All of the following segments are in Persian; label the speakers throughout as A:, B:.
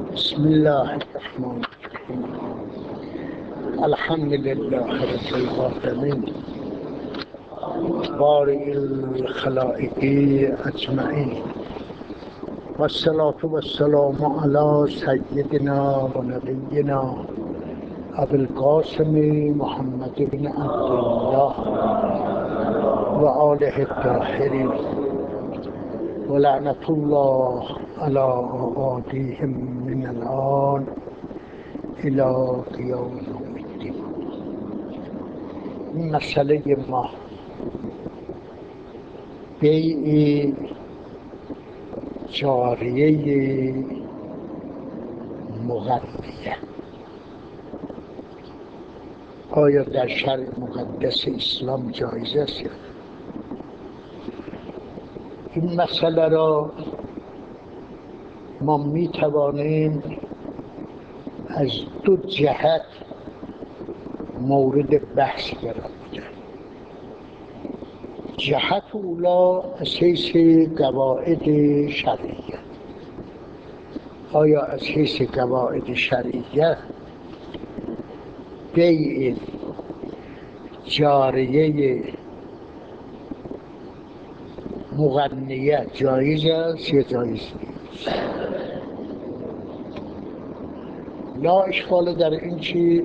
A: بسم الله الرحمن الرحيم. الحمد لله رب العالمين بارئ الخلائق أجمعين، والصلاة والسلام على سيدنا ونبينا أبي القاسم محمد بن عبد الله وآله الطاهرين، ولعنة الله على أعاديهم من الآن إلى قیام یوم الدین. این مسئله ما بیع جاریه مغنیه آیا در شرع مقدس اسلام جایز است؟ این مسئله را ما می توانیم از دو جهت مورد بحث قرار بدهیم. جهت اولا از حیث قواعد شرعیه. آیا از حیث قواعد شرعیه بیع جاریه مغنیه جایز است یا جایز نیست؟ لا اشکال در این که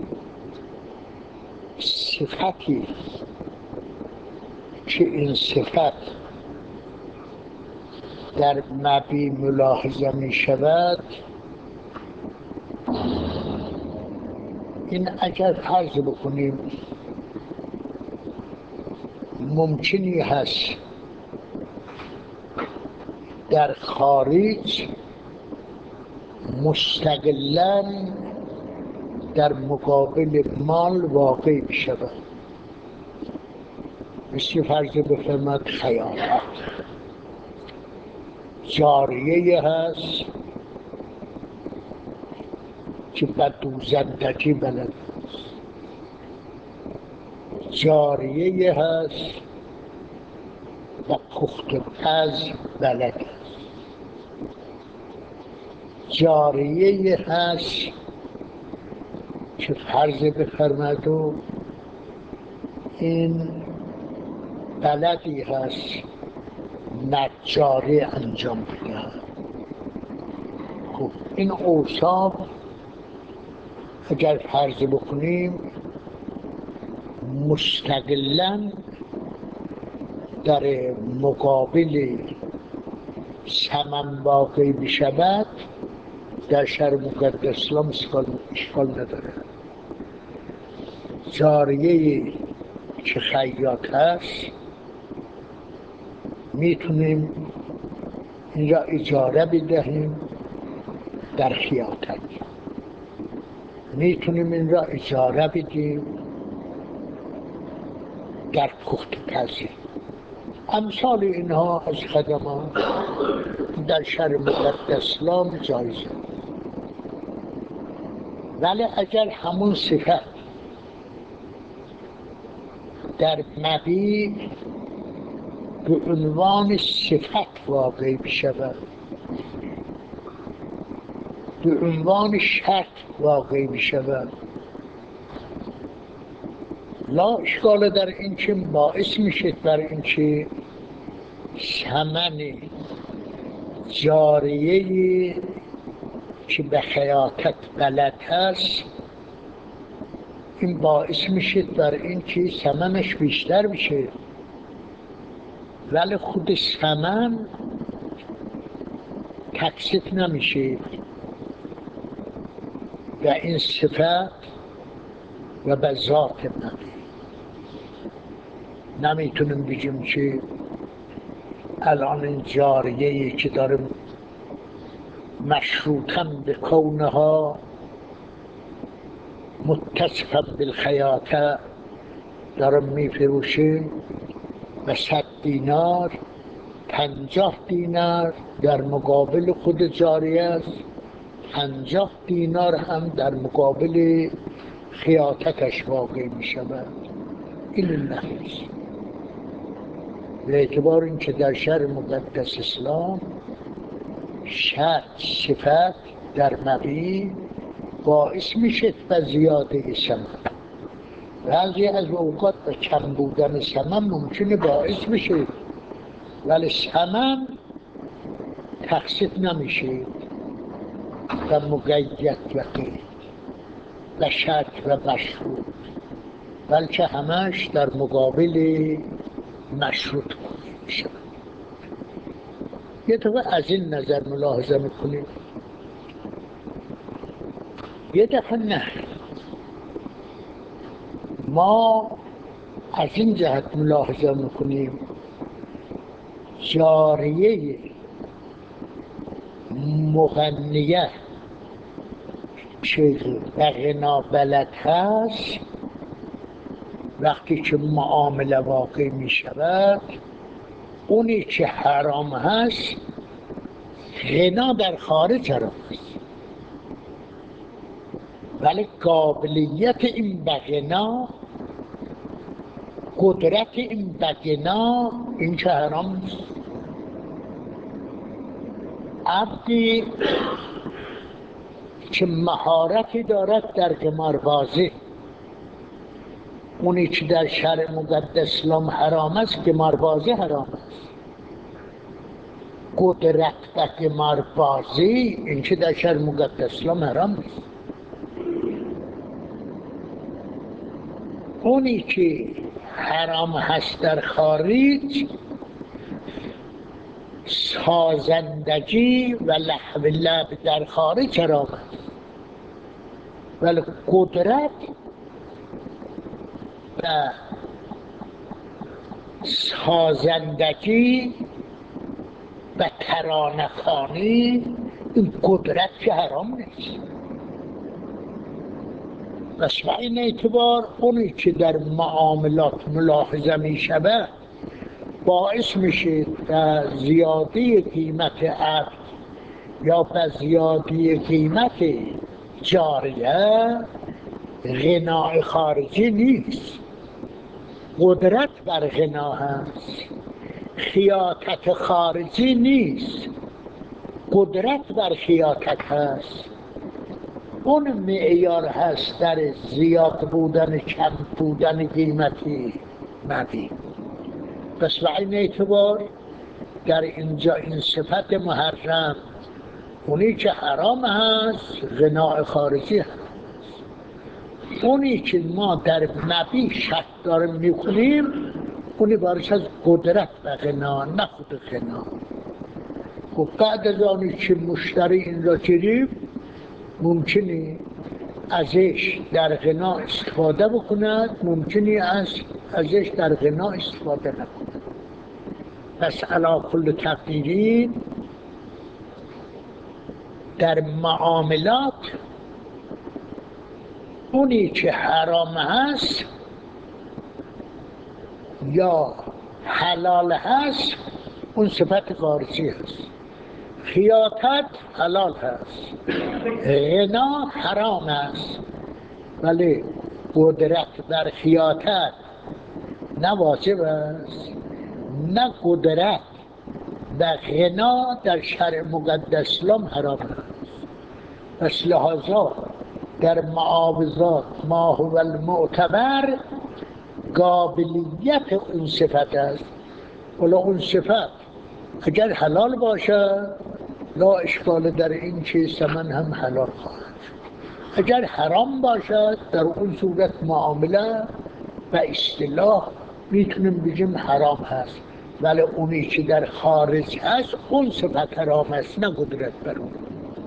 A: صفتی که این صفت در مبی ملاحظه می شود، این اگر فرض بکنیم ممکنی هست در خارج مستقلاً در مقابل مال واقع بشود. مثل فرض بفرماد خیانت جاریه هست که به دوزندگی بلد است، جاریه هست و پخت پز بلد است، جاریه هست که فرض بفرماد و این بلدی هست نجاری انجام بدهد. خب این اوصاف اگر فرض بکنیم مستقلاً در مقابل ثمن واقع بشود، در شرع مقدس اسلام اشکال نداره. جاریه که خیاط هست میتونیم این را اجاره بدهیم در خیاطت، میتونیم این را اجاره بدیم در پخت پزی. امثال اینها از خدمات در شرع مقدس اسلام جایزه. ولی اگر همون صفت در مبیع به عنوان صفت واقع بشود، به عنوان شرط واقع بشود، لا اشکال در این که باعث میشه بر این که ثمن جاریه که به خیاطت بلد هست، این باعث میشه بر این که ثمنش بیشتر بشه، ولی خود ثمن تکثیف نمیشه و این صفت و به ذات نبی. نمیتونیم بگیم که الان این جاریه‌ای که داریم مشروطاً به کونها متصفاً بالخیاطه داریم میفروشیم و 100 دینار 50 دینار در مقابل خود جاریه است، 50 دینار هم در مقابل خیاطتش واقع می شود. این نهیست. به اعتبار این که در شرع مقدس اسلام شرط صفت در مبی باعث میشه به زیاده سمن. بعضی از اوقات به کم بودن سمن ممکنه باعث بشه، ولی سمن تقسیم نمیشه و مقید و قید و شرط و مشروط، بلکه همش در مقابل مشروط کنید میشه. یه دفعه از این نظر ملاحظه میکنید، یه دفعه نه. ما از این جهت ملاحظه میکنیم جاریه مغنیه که به غنا بلد هست، وقتی که معامله واقع می شود، اونی که حرام هست غنا در خارج حرام است، ولی قابلیت این به غنا، قدرت این به غنا، این که حرام نیست. عبدی که مهارتی دارد در قماربازی، اونی که در شرع مقدس اسلام حرام است، قماربازی حرام است. قدرت و قماربازی این که در شرع مقدس اسلام حرام است. اونی که حرام هست در خارج، سازندگی و لهو لعب در خارج حرام است، ولی قدرت و سازندگی و ترانه خوانی، این قدرت که حرام نیست. پس به این اعتبار اونی که در معاملات ملاحظه می شود باعث میشه به زیادی قیمت عبد یا به زیادی قیمت جاریه غنای خارجی نیست، قدرت بر غنا هست. خیاطت خارجی نیست، قدرت بر خیاطت هست. اون معیار هست در زیاد بودن کم بودن قیمتی مبی. پس به این اعتبار در اینجا این صفت محرم، اونی که حرام هست غنای خارجی هست. اونی که ما در مبی شک داریم میکنیم، اونی بارش از قدرت و غنا، نه خود غنا. خب بعد از آنی که مشتری این را گرفت، ممکنی ازش در غنا استفاده بکند، ممکنی ازش در غنا استفاده نکند. پس علی کل تقدیری در معاملات اونی که حرام هست یا حلال هست، اون صفت خارجی هست. خیاطت حلال هست، غنا حرام است، ولی قدرت بر خیاطت نه واجب است، نه قدرت بر غنا در شرع مقدس اسلام حرام است. پس لحاظا در معاوضات ما هو المعتبر قابلیت اون صفت است. ولی اون صفت اگر حلال باشد لا اشکال در این که ثمن هم حلال خواهد. اگر حرام باشد در اون صورت معامله و اصطلاح میتونیم بگیم حرام هست، ولی اونی که در خارج هست اون صفت حرام است، نه قدرت بر اون.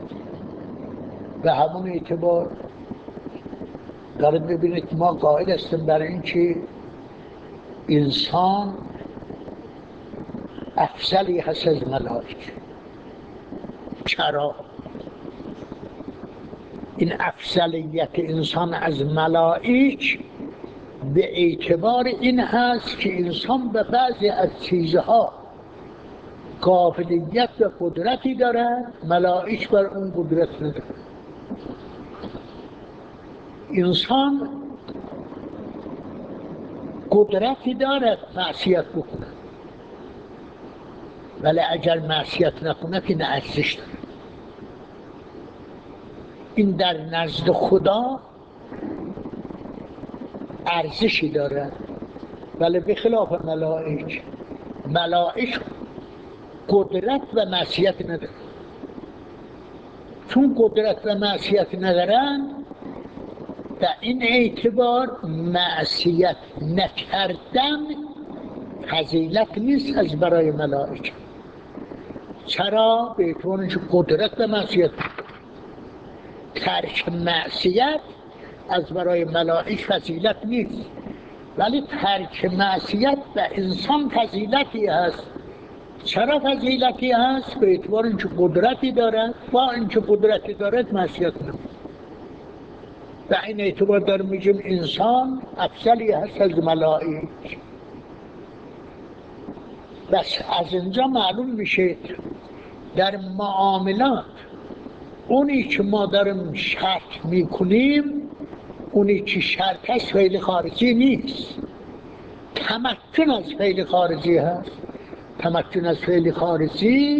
A: به همون اعتبار دارید ببینید ما قائل هستیم برای این که انسان افضلی هست از ملائکه. چرا؟ این افضلیت انسان از ملائک به اعتبار این هست که انسان به بعضی از چیزها قابلیت و قدرتی دارد، ملائک بر اون قدرت ندارد. انسان قدرتی دارد معصیت بکنه، ولی اگر معصیت نکنه که نه ارزش داره. این در نزد خدا ارزشی داره، ولی به خلاف ملائک قدرت و معصیت نداره. چون قدرت و معصیت ندارن، در این اعتبار معصیت نکردن فضیلت نیست از برای ملائکه. چرا؟ به اعتبار اینکه قدرت و معصیت ترک معصیت از برای ملائک فضیلت نیست، ولی ترک معصیت به انسان فضیلتی هست. چرا فضیلتی هست؟ به اعتبار اینکه قدرتی دارد، با اینکه قدرتی دارد معصیت نمید. به این اعتبار در میگیم انسان افضلی هست از ملائک. بس از اینجا معلوم میشه در معاملات اونی که ما داریم شرط میکنیم، اونی که شرط هست فعل خارجی نیست، تمکن از فعل خارجی هست. تمکن از فعل خارجی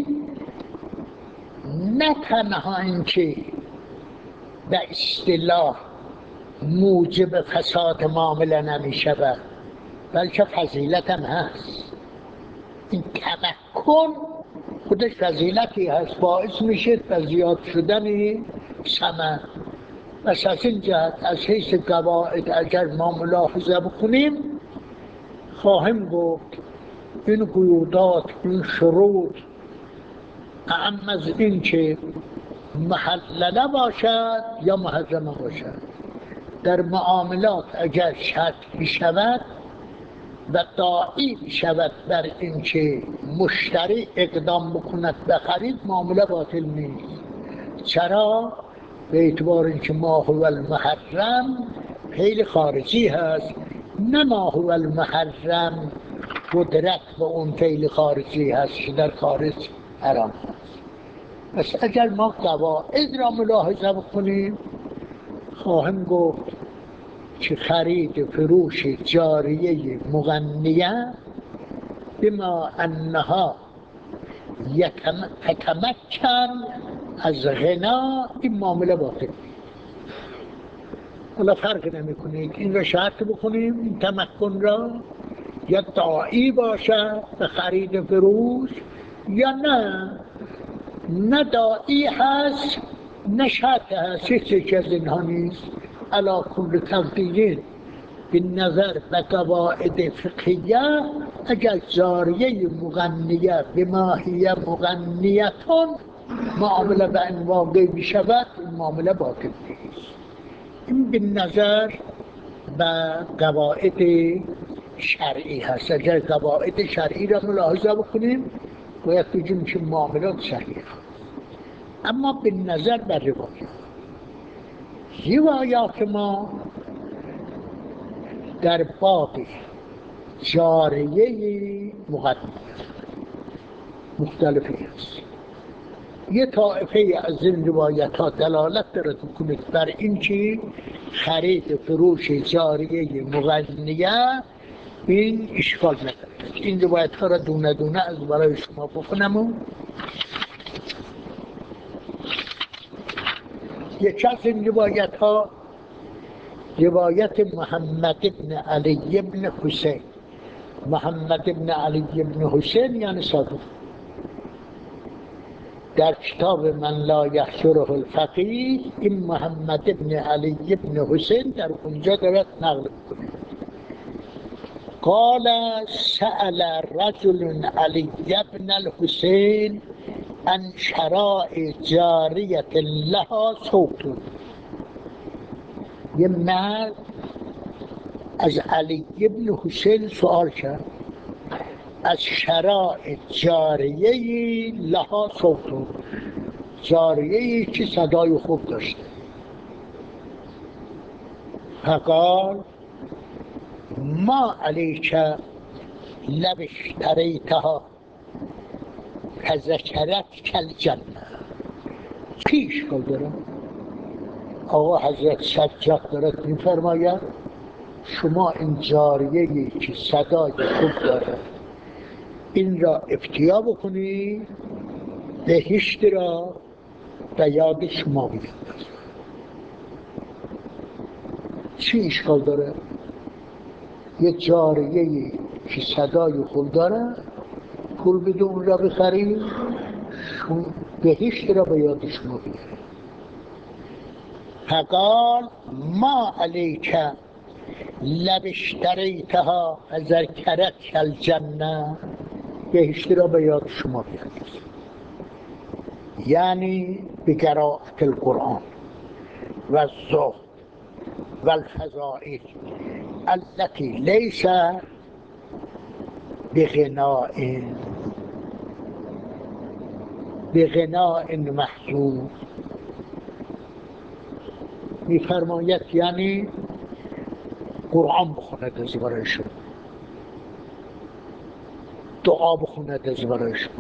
A: نه تنها اینکه به اصطلاح موجب فساد معامله نمیشود، بلکه فضیلت هم هست. این تمکن خودش فضیلتی هست، باعث میشه به زیاد شدن ثمر. پس از این جهت از حیث قواعد اگر ما ملاحظه بکنیم، خواهیم گفت این قیودات، این شروط، اهم از این که محلله باشد یا محرمه باشد. در معاملات اگر شرط بشود و داعی بشود بر این که مشتری اقدام بکند به خرید، معامله باطل نیست. چرا؟ به اعتبار اینکه ما هو المحرم فعل خارجی هست، نه ما هو المحرم قدرت به اون فعل خارجی هست که در خارج حرام هست. پس اگر ما قواعد را ملاحظه بکنیم، خواهیم گفت که خرید فروش جاریه مغنیه بما انها تتمکن از غنا، این معامله باطل. حالا فرق نمی‌کنه این را شرط بکنیم، این تمکن را، یا داعی باشد به خرید فروش، یا نه داعی هست نه شرط هست، هیچ از اینها نیست. علی کل تقدیر به نظر و قواعد فقهیه، اگر جاریه مغنیه به ماهیه مغنیتون معامله به این واقع بشود، این معامله باطل نیست. این به نظر و قواعد شرعی هست. اگر قواعد شرعی را ملاحظه بکنیم، باید بگیم که معاملات صحیح هست. اما به نظر بر روایات ما در باب جاریه مغنیه مختلفی هست. یه طائفه از این روایت ها دلالت دارد کنید بر این که خرید فروش جاریه مغنیه این اشکال ندارد. این روایت ها را دونه دونه از برای شما بخونم. یکی از این روایت ها روایت محمد بن علی بن حسین. محمد بن علی بن حسین یعنی صادق، در کتاب من لا یحشره الفقیه این محمد بن علی بن حسین در اونجا دارد نقل کنه. قال سأل رجل علی بن الحسین عن شراء جاریة لها صوت. یه مرد از علی بن حسین سؤال کرد از شراء جاریه لها صوت، جاریه که صدای خوب داشته. فقال ما علیک لو اشتریتها فذکرت کالجنه. چی اشکال داره؟ آقا حضرت سجاد دارد می‌فرماید شما این جاریه‌ای که صدای خوب دارد این را افتیا بکنی، بهشت را به یاد شما بیاندازد. چی اشکال داره؟ یه جاریه‌ای که صدای خوب داره پول بده اون را بخرید، بهشت را به یاد شما بیاره. فقال ما علیک لو اشتریتها فذکرتک الجنه، بهشت را به یاد شما بیاره. یعنی بقراءة القرآن و الزهد و الفضائل التي ليس بغناء محصور. میفرماید یعنی قرآن بخوند از برای شما، دعا بخوند از برای شما،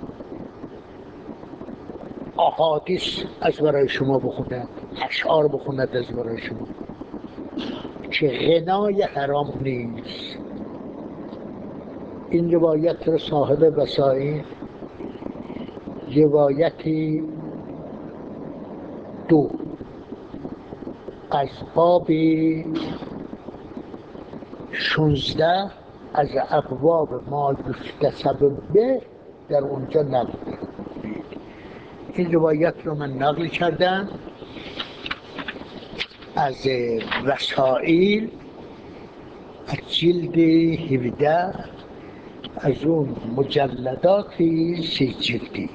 A: احادیث از برای شما بخوند، اشعار بخوند از برای شما که غنای حرام نیست. این روایت را صاحب بصائر روایتی 2 از باب 16 از ابواب ما یکتسب به در اونجا نقل. این روایت رو من نقل کردم از وسائل از جلد 17 از اون مجلداتی 3 جلدی.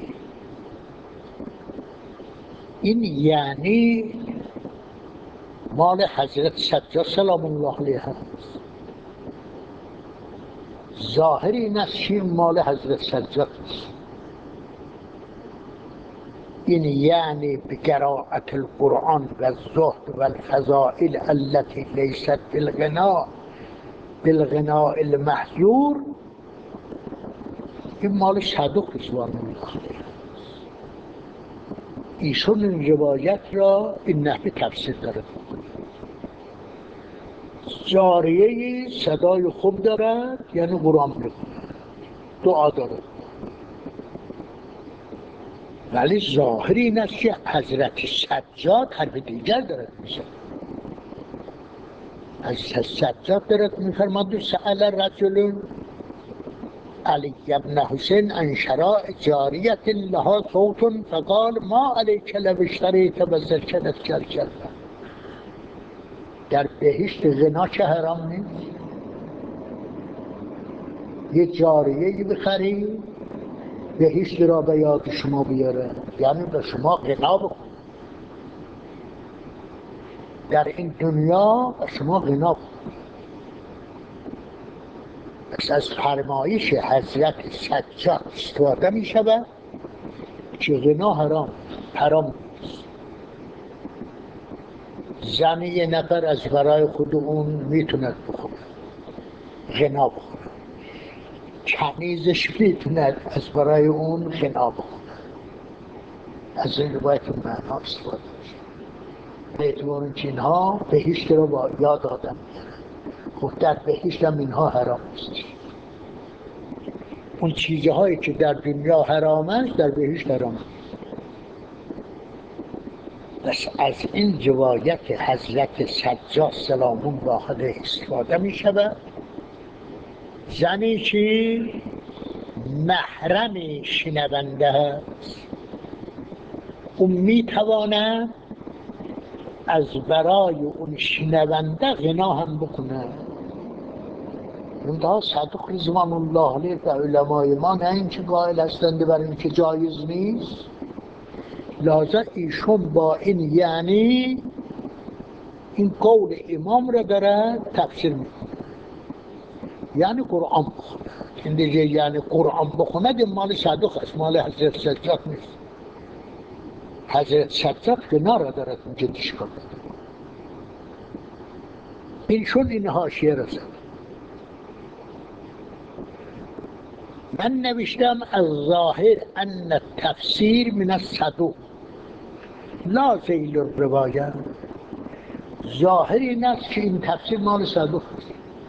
A: این یعنی مال حضرت سجاد سلام الله علیه هست. ظاهر این است که مال حضرت سجاد است. این یعنی بقراءة القرآن و الزهد و الفضائل التي لیست بالغناء المحظور، این مال صدوق رضوان الله علیه. ایشون این روایت را این نحوه تفسیر داره. جاریه صدای خوب دارد یعنی قرآن میخوند، دعا دارد، ولی ظاهر این است که حضرت سجاد حرف دیگر دارد میشه. حضرت سجاد دارد میفرماد سأل رجل علی ابن حسین عن شراء جاریة لها صوت فقال ما علیک لو اشتریت فذکرتک الجنة. در بهشت غنا چه حرام نیست؟ یه جاریه‌ای بخری بهشت را به یاد شما بیاره، یعنی به شما غنا بکنه، در این دنیا به شما غنا بکنه. پس از فرمایش حضرت سجاد استفاده می شود که غنا حرام نیست. زن یه نفر از برای خود اون میتوند بخونه، غنا بخونه، کنیزش میتوند از برای اون غنا بخونه. از این روایت معنا استفاده میشه. به اعتبار اینکه اینها بهشت رو با یاد آدم میاره. خب در بهشت هم اینها حرام نیست. اون چیزهایی که در دنیا حرام است در بهشت حرام است. بس از این روایت حضرت سجاد سلام الله علیه استفاده می شود. زنی که محرم شنونده است اون می تواند از برای اون شنونده غنا هم بکنه. منتها صدوق رضوان الله علیه و علمای ما نه اینکه قائل هستند برای اینکه جایز نیست، لازم ایشون با این یعنی این قول امام را داره تفسیر میکنه، یعنی قرآن بخونه. این دیگه یعنی قرآن بخونه ده مال صدوق است، مال حضرت سجاد نیست. حضرت سجاد غنا را داره جدیش کنه. این شد این حاشیه رسد. من نوشتم از ظاهر ان التفسیر من الصدوق لا ذیل الروایه. ظاهر این است که این تفسیر مال صدوق است.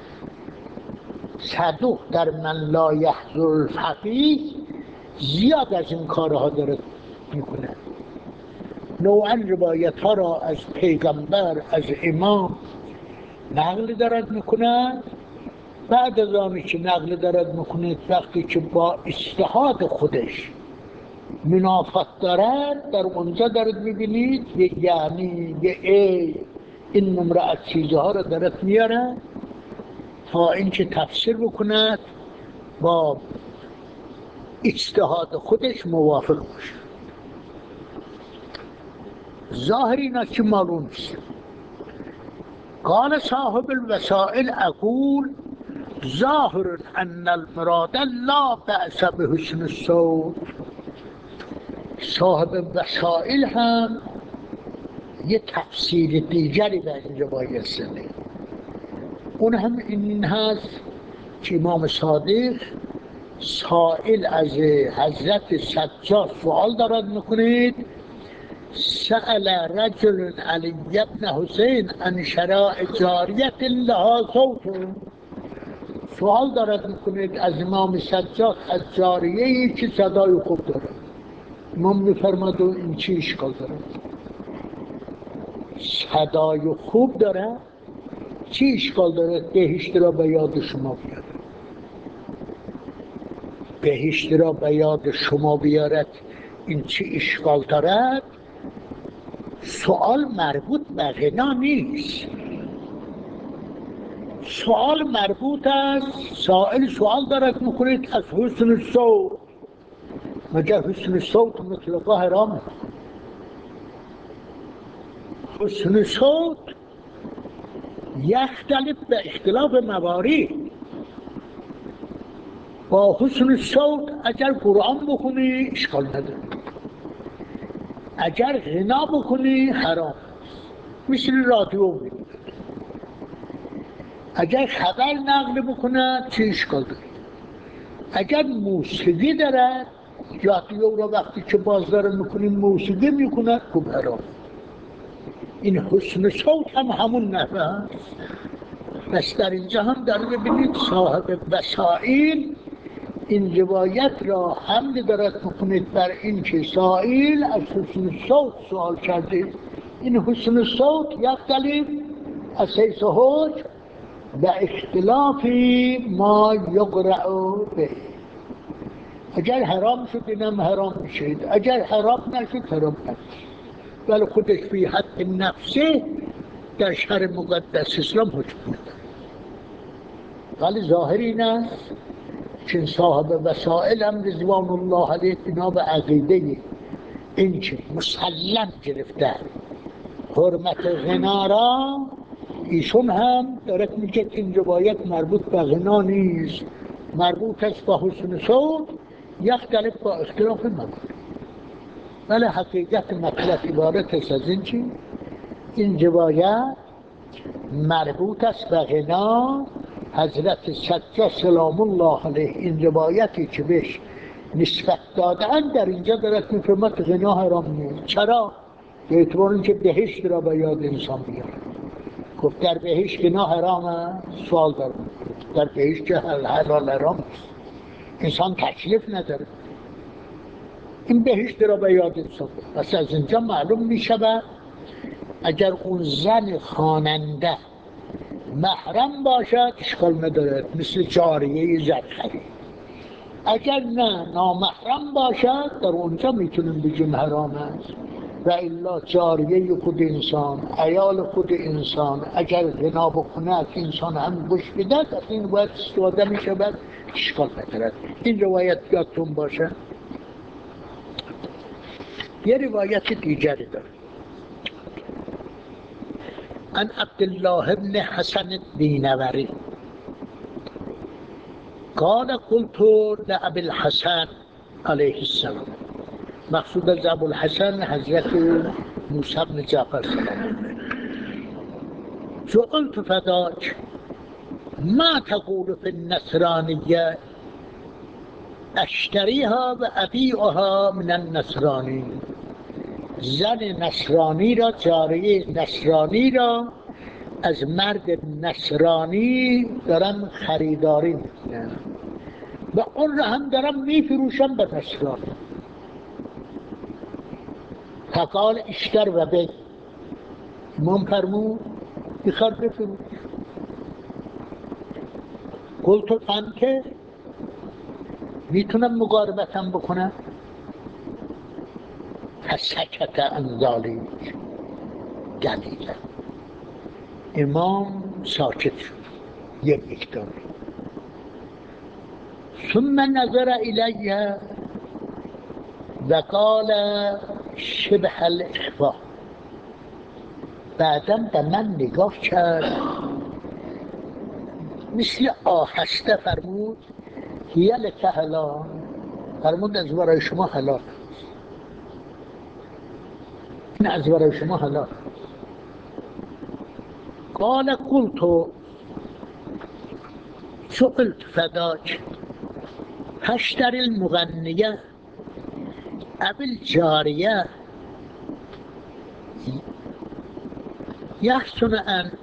A: صدوق در من لا یحضر الفقیه زیاد از این کارها داره میکنه. نوعا روایت ها را از پیغمبر، از امام نقل دارد میکند. بعد از آنی که نقل دارد میکند، وقتی که با اجتهاد خودش منافات دارد، در اونجا دارد میبینید یعنی این نمره از چیزها را دارد میاره تا اینکه تفسیر بکند با اجتهاد خودش موافق باشه. ظاهر اینا که معلوم است. قال صاحب الوسائل اقول ظاهر ان المراد لا بأس بحسن الصوت. صاحب وسائل هم یه تفسیر دیگری به اینجا باید سنه. اون هم این هست که امام صادق سائل از حضرت سجاد سوال دارد میکنید: سأل رجل علی بن حسین عن شراء جاریت لها صوت. سوال دارد میکنید از امام سجاد از جاریه‌ای که صدای خوب دارد. امام میفرماد این چی اشکال دارد؟ صدای خوب دارد چی اشکال دارد؟ بهشت را به یاد شما بیارد. بهشت را به یاد شما بیارد این چی اشکال دارد؟ سوال مربوط به غنا نیست. سوال مربوط است، سائل سوال دارد میکنید از حسن صوت. مگر حسن صوت مطلقا حرامه؟ حسن صوت یختلف به اختلاف موارد. با حسن صوت اگر قرآن بخونی اشکال نداره، اگر غنا بکنی حرام. مثل رادیو میگه اگر خبر نقل بکنه چه اشکال داره؟ اگر موسیقی داره، رادیو را وقتی که بازداره میکنیم موسیقی میکنه خوب حرام. این حسن صوت هم همون نحوه هست. بس در اینجا هم داره ببینید صاحب وسائل این روایت را حمل دارد میکنید بر این که سائل از حسن صوت سوال کرده. این حسن صوت یختلف از حیث حکم به اختلاف ما یقرأ به. اگر حرام شد اینم حرام میشه، اگر حرام نشد حرام نشد، ولی خودش فی حد نفسه در شرع مقدس اسلام حکم نداره. ولی ظاهر این است که صاحب وسائل هم رضوان الله علیه بنا به عقیده این که مسلم گرفته حرمت غنا را، ایشون هم دارد میگه که این روایت مربوط به غنا نیست، مربوط است به حسن صوت، یختلف با اختلاف موارد. ولی حقیقت مطلب عبارت است از این چی؟ این روایت مربوط است به غنا. حضرت سجاد سلام الله علیه این روایتی که بهش نسبت دادن در اینجا دارد میفرماد غنا حرام نیست. چرا؟ به اعتبار اینکه بهشت را به یاد انسان بیاره. خب در بهشت غنا حرامه؟ سوال دارم. در بهشت که حلال حرام نیست، انسان تکلیف نداره. این بهشت را به یاد انسان بیاره. پس از اینجا معلوم میشود اگر اون زن خواننده محرم باشد اشکال ندارد، مثل جاریه زرخری. اگر نه نامحرم باشد در اونجا میتونیم بگیم حرام است. و الا جاریه خود انسان، عیال خود انسان اگر غنا بکنه انسان هم گوش بده، از این باید استفاده میشود، اشکال ندارد. این روایت یادتون باشه. یه روایت دیگری داره عن عبدالله بن حسن الدینوری قال قلت لأبي الحسن علیه السلام. مقصود از ابوالحسن حضرت موسی بن جعفر سلام الله. سئلت فداک ما تقول في النصرانیه اشتریها و ابیعها من النصرانی. زن نصرانی را، جاریه نصرانی را از مرد نصرانی دارم خریداری میکنم و اون را هم دارم میفروشم به نصرانی. فقال اشتر و بی. امام فرمود بخر بفروش. قلت انت، میتونم مقاربتم بکنم؟ فسکت عن ذلک قلیلا. امام ساکت شد یک دور. ثم نظر الی و قال شبه الاخفاء. بعدم به من نگاه کرد مثل آهسته فرمود هیه لک هلا، فرمود از برای شما هلاک، این از برای شما هلاک. قال قلت سئلت فداک تشتری المغنیه اب الجاریه یحسن ان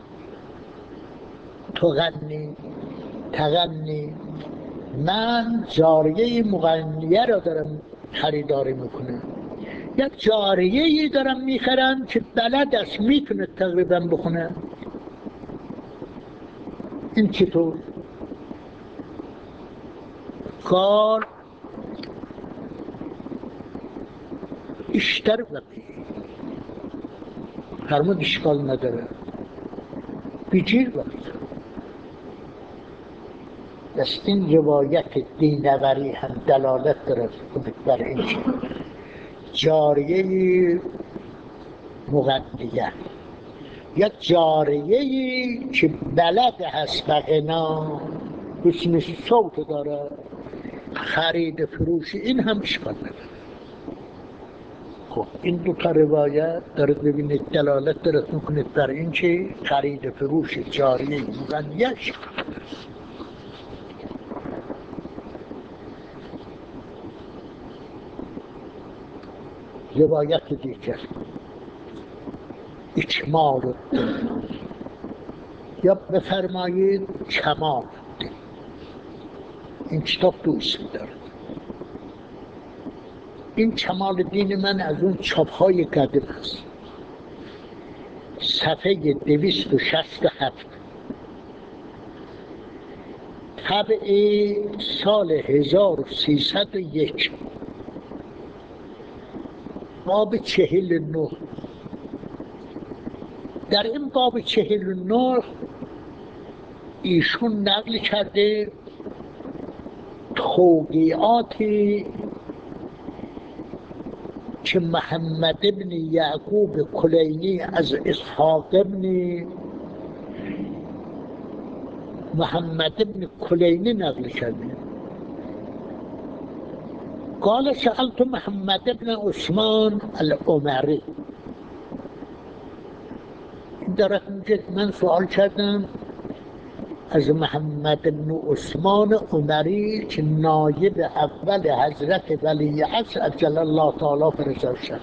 A: تغنی. من جاریه مغنیه را دارم خریداری میکنم، یک جاریه دارم میخرم که بلد است میتونه تقریبا بخونه. این چطور؟ قال اشتر و بی، فرمود اشکال نداره، بگیر و بی. بس این روایت دینوری هم دلالت دارد بر این جاریه مغنیه یا جاریه‌ای که بلد هست به غنا، حسن صوت داره، خرید فروش این هم اشکال نداره. خب این دو تا روایت دارد ببینید دلالت دارد میکنید بر این که خرید فروش جاریه مغنیه اشکال نداره. روایت دیگر اکمال الدین یا بفرمایید کمال الدین. این کتاب دوست دارد. این کمال الدین من از اون چاپ‌های قدیم است. صفحه 267 طبع سال 1301 باب 49. در این باب 49 ایشون نقل کرده توقیعاتی که محمد ابن یعقوب کلینی از اسحاق ابن محمد ابن کلینی نقل کرده. قال سألت محمد ابن عثمان العمری. در من سوال کردم از محمد بن عثمان عمری که نایب اول حضرت ولی عصر عجل الله تعالی فرجه شد.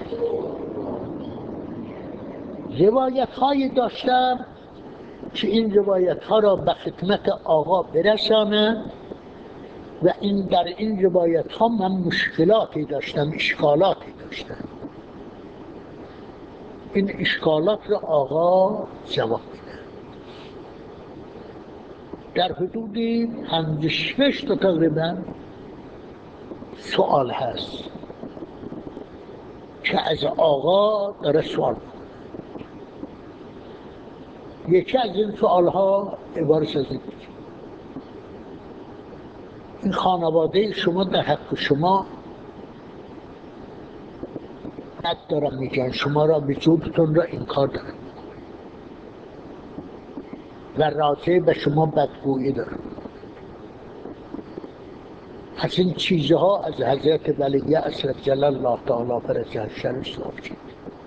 A: روایت هایی داشتم که این روایت ها را به خدمت آقا برسانم و این در این روایت ها من مشکلاتی داشتم، اشکالاتی داشتم. این اشکالات را آقا جواب میده. در حدود 5-6 تا تقریبا سوال هست که از آقا داره سوال میکنه. یکی از این سوال ها عبارت از این خانواده شما در حق شما بد دارن میگن، شما را وجودتون را انکار دارن و راجع به شما بدگویی دارن. از این چیزها از حضرت ولی عصر جل الله تعالی فرجه شریف سوال کرد.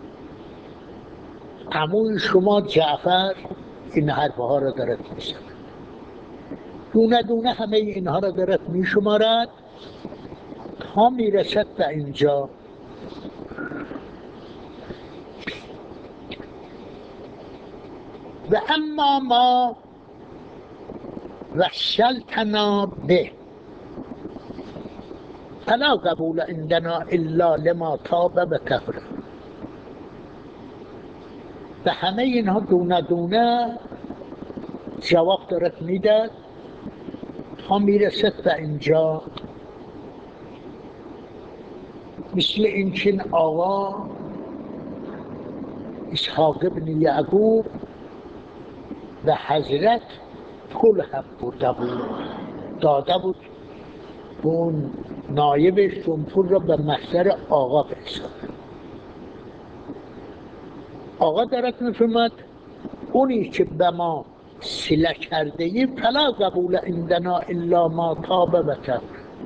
A: عموی شما جعفر این حرفها را دارد میزند، دونه دونه همه اینها را دارد میشمارد تا میرسد به اینجا. و اما ما وشلتنا به فلا قبول عندنا الا لما تاب و طهر. به همه اینها دونه دونه جواب دارد میداد تا میرسد به اینجا، مثل این چین آقا اسحاق ابن یعقوب و حضرت پول هم برده بود، داده بود اون نایبش اون پول را به محضر آقا برساند. آقا درت میفرماد اونی که به ما صله کرده ای فلا قبول عندنا الا ما تاب و تب،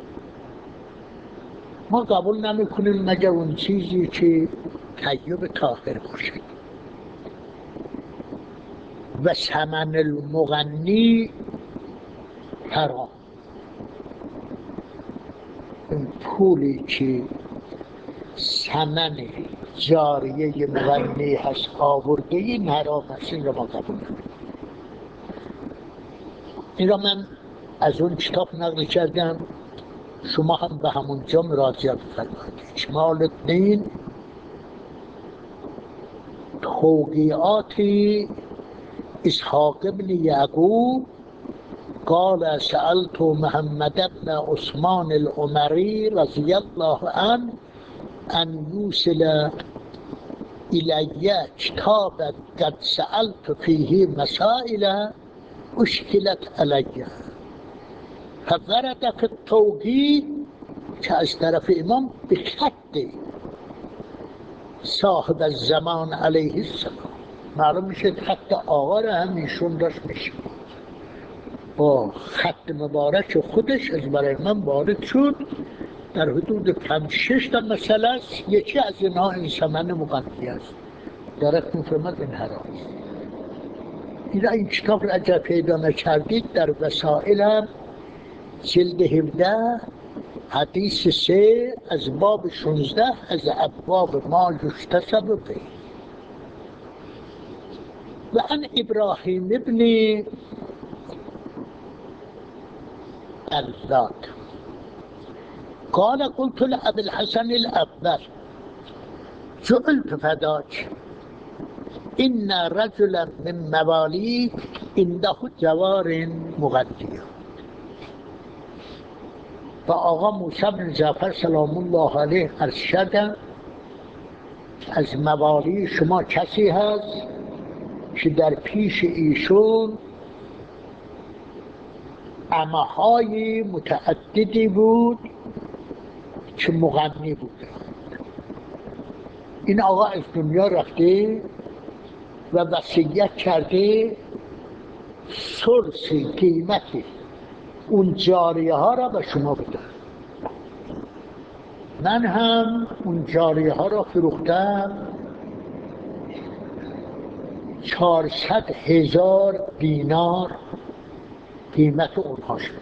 A: ما قبول نمی کنیم مگر اون چیزی که طیب طاهر باشد. و ثمن المغنی حرام، اون پولی که ثمن جاریه مغنی هست آورده این حرام هست، این را ما قبول نمی. این را من از اون کتاب نقل کردم، شما هم به همونجا مراجعه بفرمایید. اجمال الدین توقیعات اسحاق ابن یعقوب قال سألت محمد بن عثمان العمری رضی الله عنه ان یوصل الی کتابا قد سألت فیه مسائل اشکلت علی فورد فی التوقیع که از طرف امام به خط صاحب الزمان علیه السلام معلوم میشه خط آقا را هم ایشون داشت میشه با خط مبارک خودش از برای من وارد شد. در حدود 5-6 تا مسئله است، یکی از اینها این ثمن مغنی است. دارد میفرماد این حرام است. این کتاب را اگر پیدا نکردید در وسائل هم جلد 17 حدیث 3 از باب 16 از ابواب ما یحتسب فیه. و عن ابراهیم ابن بلاد قال قلت لأبي الحسن الأول جعلت فداك إن رجلا من مواليك عنده جوار مغنية. و آقا موسی بن جعفر سلام الله علیه عرض کردند از موالی شما کسی هست که در پیش ایشون عمه‌های متعددی بود که مغنی بود. این آقا از دنیا رفته و وصیت کرده ثلث قیمتی اون جاریه ها را به شما بدم. من هم اون جاریه ها را فروختم 400,000 دینار قیمت اونها شد.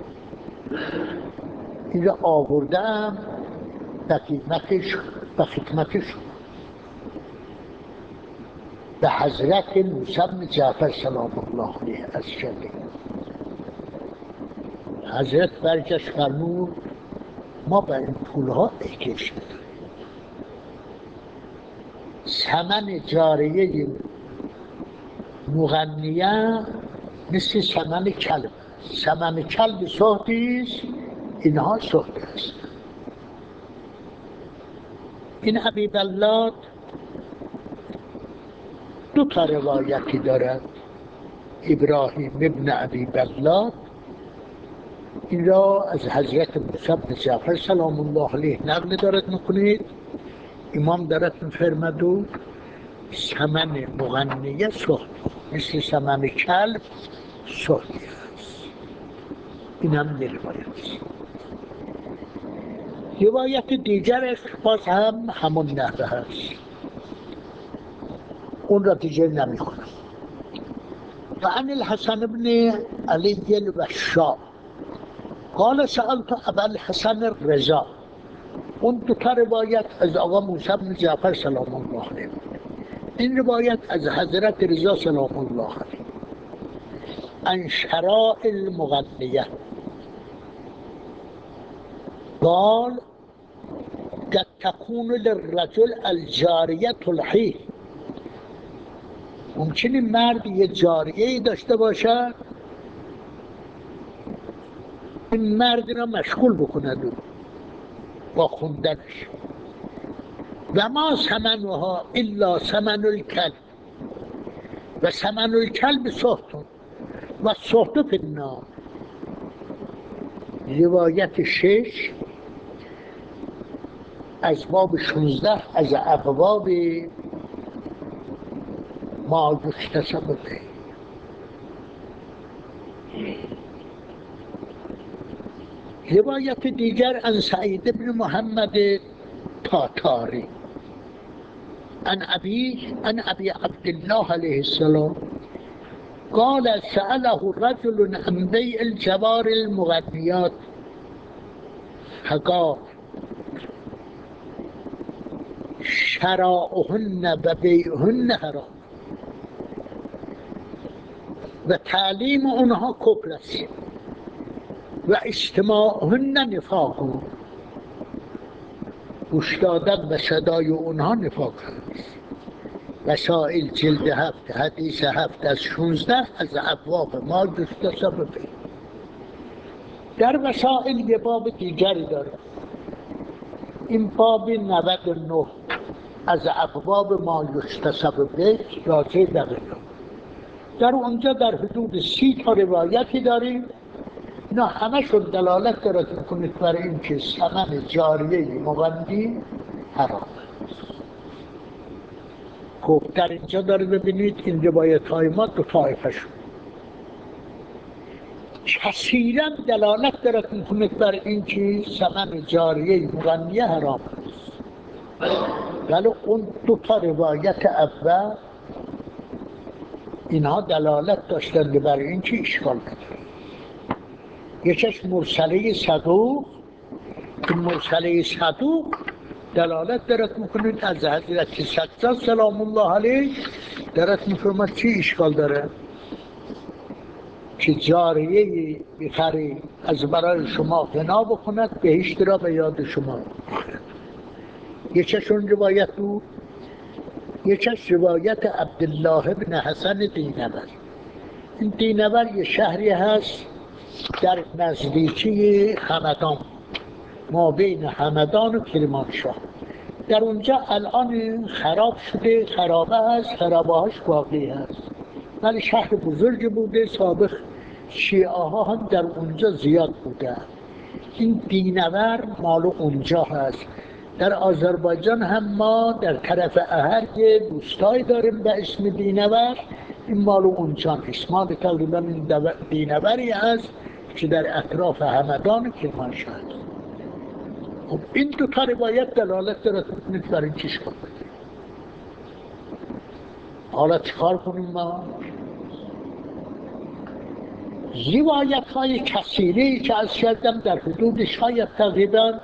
A: این را آوردم به قیمتش به خدمتش به حضرت موسی بن جعفر سلام الله علیه از شده. حضرت برگشت فرمود ما به این پولها احتیاج نداریم. ثمن جاریه مغنیه مثل ثمن کلب، ثمن کلب سهتی است، اینها سهتی است. این ابی بلاد 2 تا روایتی دارد. ابراهیم ابن ابی بلاد این را از حضرت موسی بن جعفر سلام الله علیه نقل دارد میکنید. امام دارد میفرماد و ثمن مغنیه سهت مثل ثمن کلب سهتی است. این هم روایت است. روایت دیگرش باز هم همون نحوه هست، اون را دیگر نمیخونم. و عن الحسن بن علی الوشاء قال سألت ابا الحسن الرضا. اون 2 تا روایت از آقا موسی بن جعفر سلام الله علیه، این روایت از حضرت رضا سلام الله علیه. عن شراء المغنیه قال قد تكون للرجل الجاریه الحی. ممکنه مرد یه جاریه داشته باشد این مرد را مشغول بکند با خوندنش. و ما ثمنها الا ثمن الکلب و ثمن الکلب سحتون و سحت فی النار. روایت 6 از باب 16 از ابواب ما یکتسب به. روایت دیگر عن سعید بن محمد تاتاری عن ابی عبدالله علیه السلام قال سأله رجل عن بيع الجوار المغنيات فقال شراؤهن و بیعهن حرام و تعلیم اونها کفر است و استماعهن نفاق، گوش دادن به صدای اونها نفاق است. وسائل جلد 7 حدیث 7 از 16 از ابواب ما یکتسب به. در وسائل یه باب دیگری داره، این باب 99 از ابواب ما یکتسب به راجع به غنا. در اونجا در حدود 30 تا روایتی داریم، اینا همشون دلالت دارد میکنید بر این که ثمن جاریه مغنی حرام. خب در اینجا داره ببینید این روایت های ما دو طایفه شد. کثیرا دلالت دارد میکنید بر این که ثمن جاریه مغنی حرام است. ولی اون دو تا روایت اول اینها دلالت داشتند بر این که اشکال نداره. یکیش مرسله صدوق، این مرسله صدوق دلالت دارد میکنید از حضرت سجاد سلام الله علیه، دارد میفرماد چی اشکال داره که جاریه بخری از برای شما غنا بکند، بهشت را به یاد شما. یکیشون روایت بود، یکیش روایت عبدالله بن حسن دینور. این دینور یه شهری هست در نزدیکی همدان، ما بین همدان و کرمانشاه. در اونجا الان خراب شده، خرابه هست، خرابه هاش باقی هست، ولی شهر بزرگ بوده. سابق شیعه ها هم در اونجا زیاد بوده. این دینور مال اونجا هست. در آذربایجان هم ما در طرف اهر یه روستایی داریم به اسم دینور، این مال اونجا نیست، مال تقریبا این دینوری هست که در اطراف همدان کرمانشاه هست. خب این دو تا روایت دلالت دارد میکنید بر این چیش کنید. حالا چیکار کنیم ما؟ روایت های کثیری که از شدم در حدود شاید تقریبا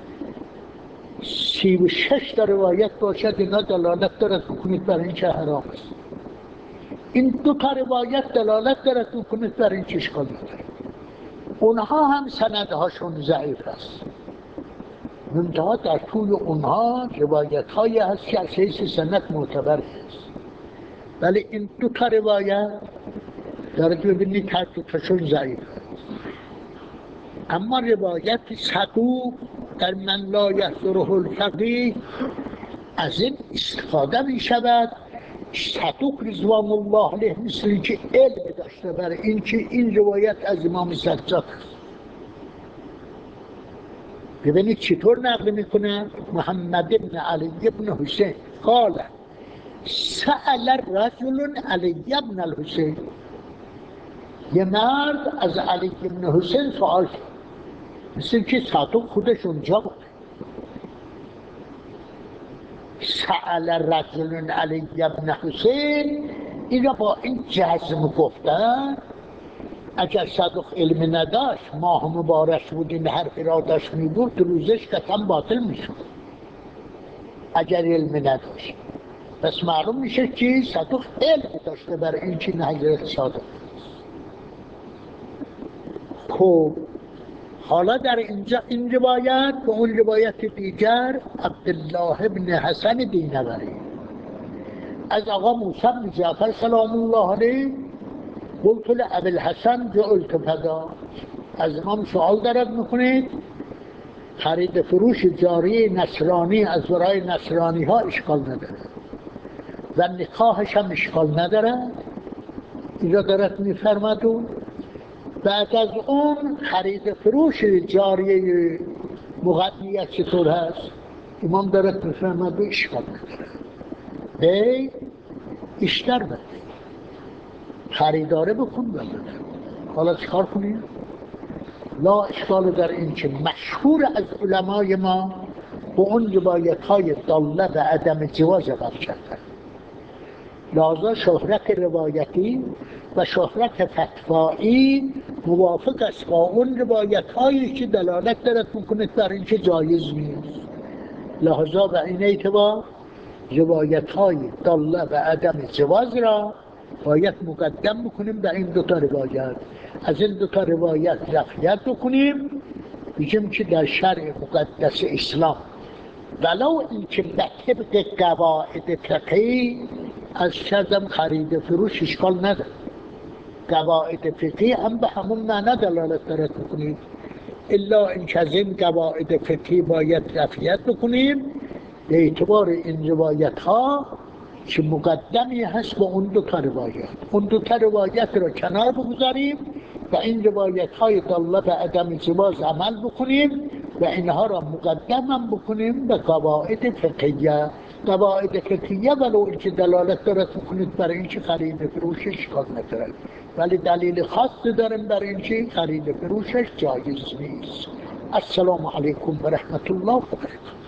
A: 36 تا روایت باشد، اینا دلالت دارد میکنید بر این چه حرام است. این دو تا روایت دلالت دارد میکنید بر این چیش کنید. اونها هم سندهاشون ضعیف است، منتها در طول اونها روایت هایی هست که از حیث سند معتبر است. ولی این دو تا روایت دارد ببینید هر دو تاشون ضعیف است. اما روایت صدوق در من لا یحضره الفقیه از این استفاده می شود. صدوق رضوان الله علیه مثل که علم داشته بر این که این روایت از امام سجاد است. ببینید چطور نقل میکنه. محمد بن علی بن حسین قال سأل رجل علی بن الحسین، یه مرد از علی بن حسین سوال کرد، مثل که صدوق خودش اونجا بود. سأل رجل علی بن حسین، این را با این جزم گفتن. اگر صدوق علم نداشت، ماه مبارک بود، این حرفی را داشت میگفت، روزش قطعا باطل میشد اگر علم نداشت. پس معلوم میشه که صدوق علم داشته بر این که حضرت صادق. خب حالا در اینجا این روایت و اون روایت دیگر عبدالله بن حسن دینوری از آقا موسی بن جعفر سلام الله علیه قلت لابی الحسن جعلت فدا، از امام سوال دارد میکنید خرید فروش جاری نصرانی از برای نصرانی ها اشکال نداره و نکاحش هم اشکال نداره، اینجا دارد میفرماد. و بعد از اون خرید فروش جاری مقدمیت چطور هست؟ امام دارد میفرماد و اشکال نداره، بی اشتر بده، خریداره بکن بده. حالا چکار کنیم؟ لا اشکال در این که مشهور از علمای ما به اون روایت های داله به عدم جواز عمل کردن، لذا شهرت روایتی و شهرت فتوایی موافق است با اون روایت هایی که دلالت دارد میکنه بر این که جایز نیست. لذا به این اعتبار روایت های داله به عدم جواز را باید مقدم بکنیم به این دوتا روایت. از این دوتا روایت رفعیت بکنیم، بگیم که در شرع مقدس اسلام ولو اینکه به طبق قواعد فقهی از کردم خرید فروش اشکال نداره، قواعد فقهی هم به همون معنی دلالت دارد بکنید، الا اینکه از این قواعد فقهی باید رفعیت بکنیم به اعتبار این روایت ها که مقدمی هست با اون دو تا روایت. اون دو تا روایت رو کنار بگذاریم و این روایت های داله به عدم جواز عمل بکنیم و اینها را مقدم هم بکنیم به قواعد فقهیه. قواعد فقهیه ولو اینکه دلالت دارد بکنید برای اینکه خرید فروشش اشکال ندارد، ولی دلیل خاصی داریم برای اینکه خرید فروشش جایز نیست. السلام علیکم و رحمت الله و برکاته.